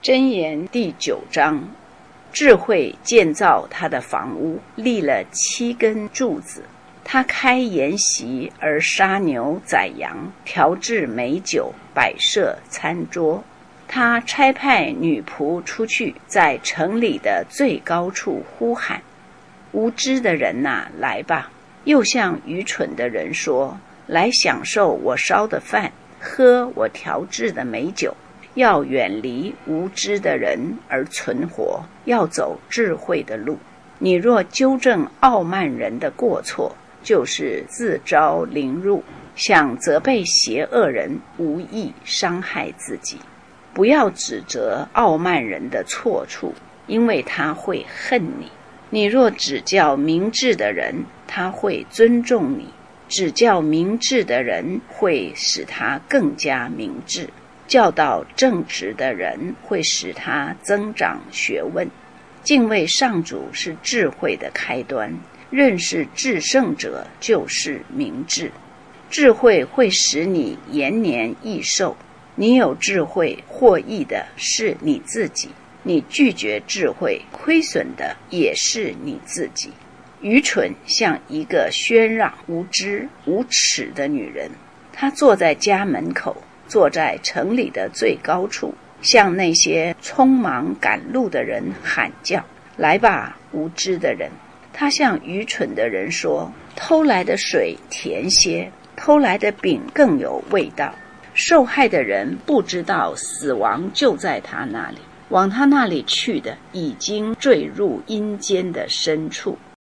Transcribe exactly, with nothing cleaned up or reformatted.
箴言第九章，智慧建造他的房屋，立了七根柱子。他开筵席而杀牛宰羊，调制美酒，摆设餐桌。他差派女仆出去，在城里的最高处呼喊：无知的人哪，来吧！又向愚蠢的人说：来享受我烧的饭，喝我调制的美酒。要远离无知的人而存活，要走智慧的路。你若纠正傲慢人的过错，就是自招凌辱；想责备邪恶人，无意伤害自己。不要指责傲慢人的错处，因为他会恨你。你若指教明智的人，他会尊重你；指教明智的人，会使他更加明智。教导正直的人，会使他增长学问。敬畏上主是智慧的开端，认识至圣者就是明智。智慧会使你延年益寿。你有智慧，获益的是你自己；你拒绝智慧，亏损的也是你自己。愚蠢像一个喧嚷、无知、无耻的女人，她坐在家门口，坐在城里的最高处，向那些匆忙赶路的人喊叫：来吧，无知的人！他向愚蠢的人说：偷来的水甜些，偷来的饼更有味道。受害的人不知道死亡就在他那里，往他那里去的已经坠入阴间的深处。